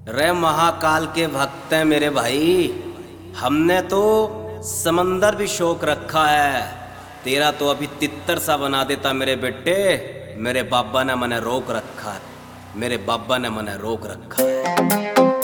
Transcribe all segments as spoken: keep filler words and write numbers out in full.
रे महाकाल के भक्त हैं मेरे भाई, हमने तो समंदर भी शौक रखा है। तेरा तो अभी तितर सा बना देता मेरे बेटे। मेरे बाबा ने मने रोक रखा है, मेरे बाबा ने मने रोक रखा है।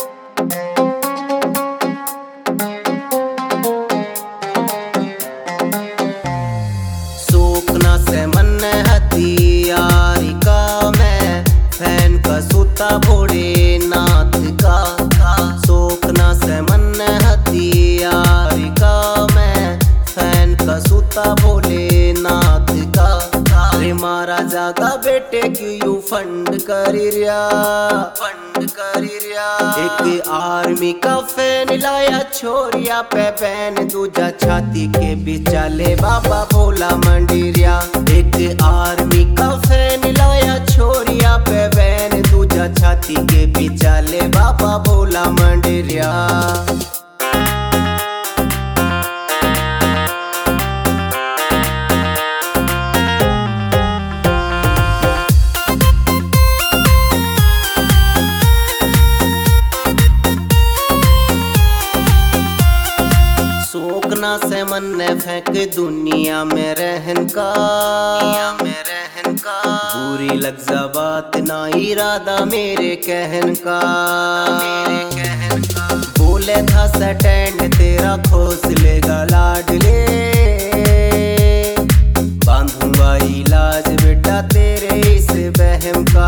सोकना से मन हथियारी का मैं फैन का सूता भोड़े नाथ का। सोकना से मन हथियारी का मैं फैन का सूता भोले नाथ का। रे मारा जागा बेटे की यू फंड करी रिया, फंड करी रिया। एक आर्मी का फैन लाया छोरिया पे बैन, दूजा छाती के बिचाले बाबा भोला मंडिरिया। एक आर्मी का फैन लाया छोरिया पे बैन, दूजा छाती के बिचाले बाबा भोला मंडिरिया। सोकना से मन ने फेंक दुनिया में रहन का, दुनिया में रहन का। बुरी लग जा बात ना इरादा मेरे कहन का, मेरे कहन का। बोले था स्टैंड तेरा खोस लेगा लाडले, बांधूंगा इलाज बेटा तेरे इस बहम का।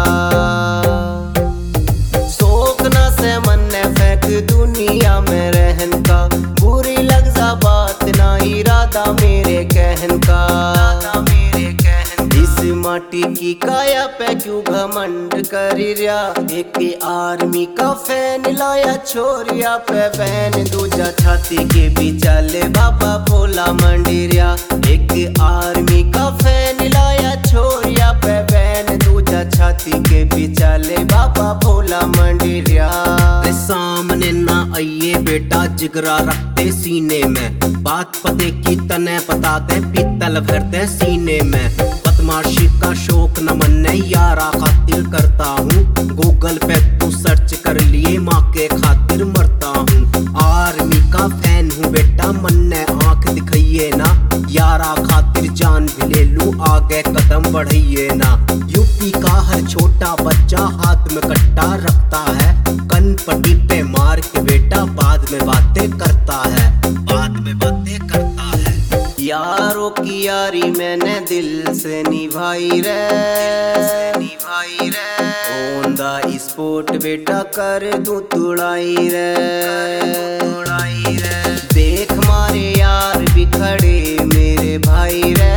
सोकना से मन ने फेंक दुनिया में रहन का, बुरी लग जा बात ना इरादा मेरे कहन का, मेरे कहन। इस माटी की काया पे क्यों घमंड करी रिया। एक आर्मी का फैन लाया छोरिया पे बैन, दूजा छाती के बिचाले बाबा भोला मंडिरिया। एक आर्मी का फैन लाया छोरिया पे बैन, दूजा छाती के बिचाले बाबा भोला मंडिरिया। सामने ना आइए बेटा जिगरा रखते सीने में, बात पते की तने बताते पीतल भरते सीने में। बदमाशी का शौक न मन यारा खातिर करता हूँ, गूगल पे तू सर्च कर लिए माँ के खातिर मरता हूँ। आर्मी का फैन हूँ बेटा मन ने आंख दिखाइए ना, यारा खातिर जान भी ले लूं आगे कदम बढ़ाइए ना। यूपी का हर छोटा बच्चा हाथ में कट्टा रखता है, कन पट्टी पे मार के बेटा बाद में बातें करता है, बाद में बातें करता है। यारों की यारी मैंने दिल से निभाई रे, दिल से निभाई रे। ऑन द स्पॉट बेटा कर दूं तुड़ाई रे, तुड़ाई रे। देख मारे यार भी खड़े मेरे भाई रे,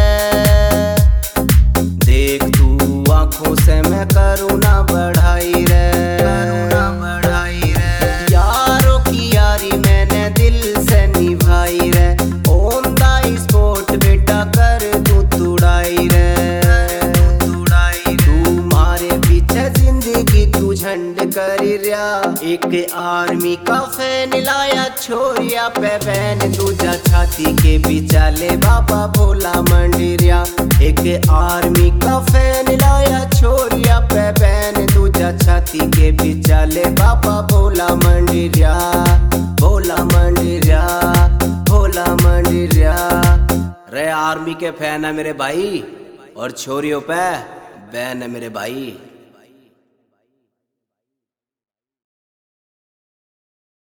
देख तू आंखों से मैं करूँ ना बढ़ाई रे, करूँ ना बढ़ाई रे। यारों की यारी मैंने दिल से निभाई रे, ऑन द स्पॉट बेटा कर दूं तुड़ाई रे, तुड़ाई। तू मारे पीछे जिंदगी तू झंड करी रिया। एक आर्मी का फैन लाया छोरिया पे बैन, दूजा छाती के बिचाले बाबा भोला मंडिरिया। एक आर्मी का फैन लाया छोरिया पे बैन, दूजा छाती के बिचाले बाबा भोला मंडिरिया, भोला मंडिरिया, भोला मंडिरिया। रे आर्मी के फैन है मेरे भाई और छोरियों पे बैन है मेरे भाई।